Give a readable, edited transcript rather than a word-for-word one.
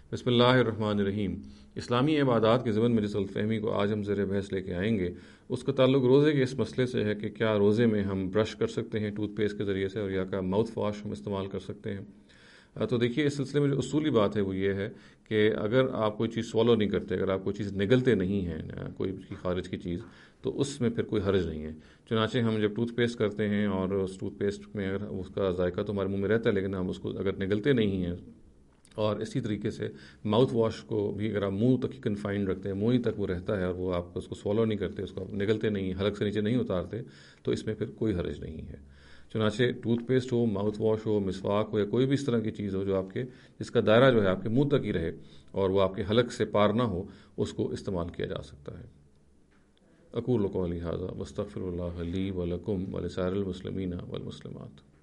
بسم اللہ الرحمن الرحیم۔ اسلامی عبادات کے ضمن میں جس غلط فہمی کو آج ہم زیر بحث لے کے آئیں گے، اس کا تعلق روزے کے اس مسئلے سے ہے کہ کیا روزے میں ہم برش کر سکتے ہیں ٹوتھ پیسٹ کے ذریعے سے، اور یا کا ماؤتھ واش ہم استعمال کر سکتے ہیں۔ تو دیکھیے، اس سلسلے میں جو اصولی بات ہے وہ یہ ہے کہ اگر آپ کوئی چیز سوالو نہیں کرتے، اگر آپ کوئی چیز نگلتے نہیں ہیں، کوئی بھی خارج کی چیز، تو اس میں پھر کوئی حرج نہیں ہے۔ چنانچہ ہم جب ٹوتھ پیسٹ کرتے ہیں اور اس ٹوتھ پیسٹ میں اگر اس کا ذائقہ تو ہمارے منہ میں رہتا ہے، لیکن ہم اس کو اگر نگلتے نہیں ہیں، اور اسی طریقے سے ماؤتھ واش کو بھی اگر آپ منہ تک ہی کنفائنڈ رکھتے ہیں، منہ ہی تک وہ رہتا ہے اور وہ آپ اس کو سوالو نہیں کرتے، اس کو آپ نگلتے نہیں، حلق سے نیچے نہیں اتارتے، تو اس میں پھر کوئی حرج نہیں ہے۔ چنانچہ ٹوتھ پیسٹ ہو، ماؤتھ واش ہو، مسواک ہو، یا کوئی بھی اس طرح کی چیز ہو جو آپ کے جس کا دائرہ جو ہے آپ کے منہ تک ہی رہے اور وہ آپ کے حلق سے پار نہ ہو، اس کو استعمال کیا جا سکتا ہے۔ اقول قولی ھذا واستغفر اللہ لی ولکم ولسائر المسلمین والمسلمات۔